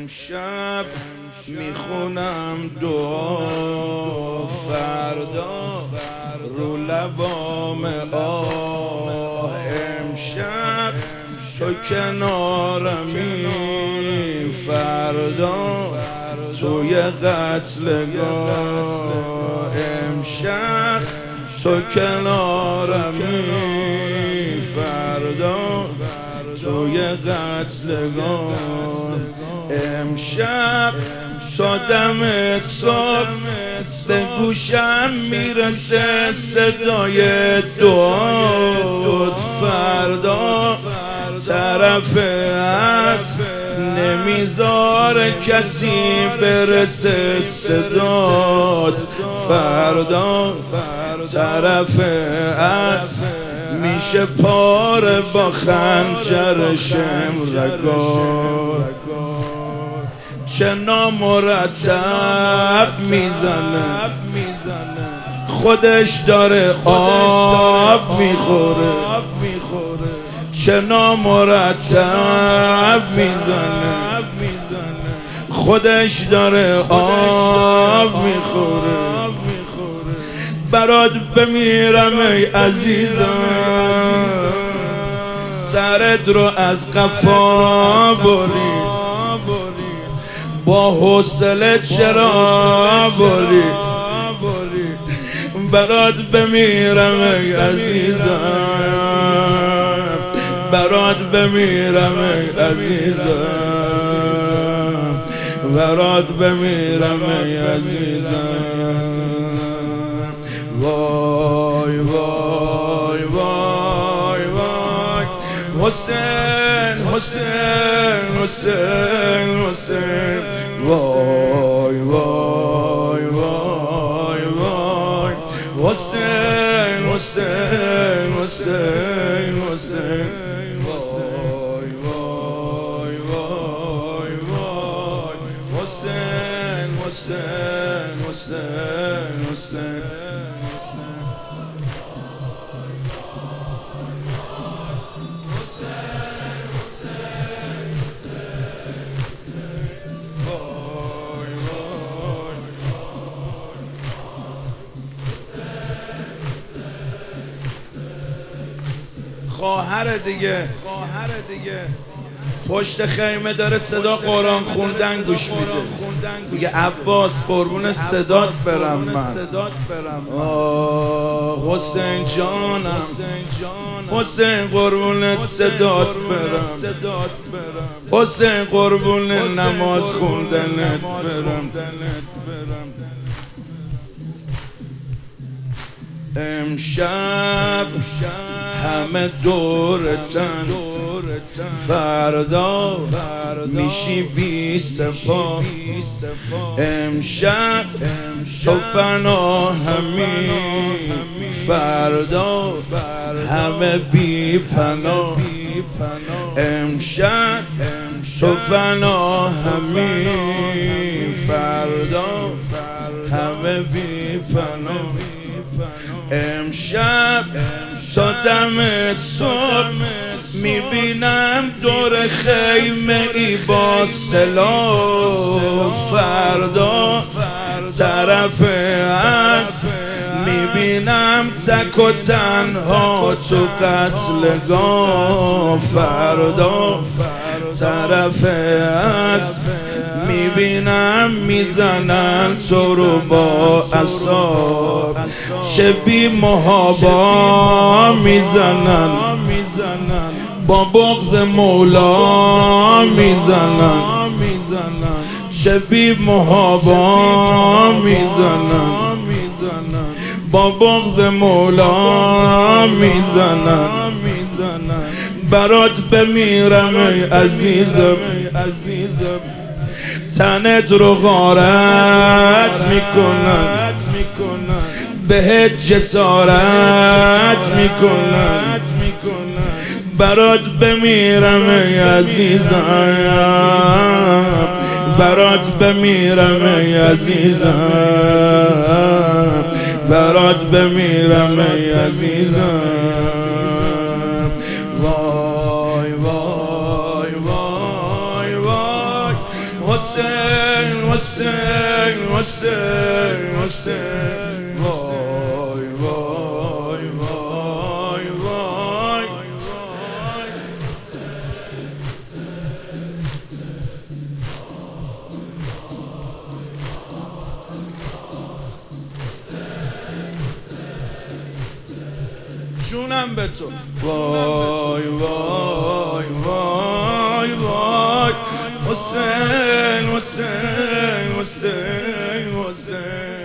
امشب میخونم دعا، فردا رو لبام آه. امشب تو کنارمی، فردا توی قتلگاه. امشب تو کنارمی، فردا توی قتلگاه. امشب تا دم صبح به گوشم میرسه صدای دعات، فردا طرف هست نمیذاره کسی برسه صدات، فردا طرف هست میشه پاره با خنجر شمرگاه. چه نامرتب میزنه، خودش داره آب میخوره. چه نامرتب میزنه، خودش داره آب میخوره. برات بمیرم ای عزیزم، سرت رو از قفا برید، با حوصله چرا برید. برات بمیرم ای عزیزم، برات بمیرم ای عزیزم، برات بمیرم ای عزیزم. وای وای وای وای حسین حسین حسین حسین. وای وای وای وای حسین حسین حسین حسین. وای وای وای وای حسین حسین حسین حسین. خواهر دیگه پشت خیمه داره صدا قرآن خوندن گوش میده، میگه عباس قربون صدات برم من. آه حسین جانم، حسین قربون صدات برم، حسین قربون نماز خوندنت برم. امشب همه دورتن، فردا میشی بی صفا. امشب تو پناهمی، فردا همه بی پناه. امشب تو پناهمی، فردا همه بی پناه. امشب تا دم صبح میبینم دور خیمه ای با سلاح، فردا طرف هست میبینم تک و تنها تو قتلگاه. فردا طرف هست میبینم میزنن تو رو با عصا، شبی محابا میزنن، با بغض مولا میزنن، شبی محابا میزنن، با بغض مولا میزنن. برات بمیرم ای عزیزم، تنت رو غارت میکنن، بهت جسارت میکنن. برات بمیرم ای عزیزم، برات بمیرم ای عزیزم، برات بمیرم ای عزیزم. وای وای وای وای حسین حسین حسین حسین وای وای وای وای جونم به تو وای وای وای وای حسین حسین حسین حسین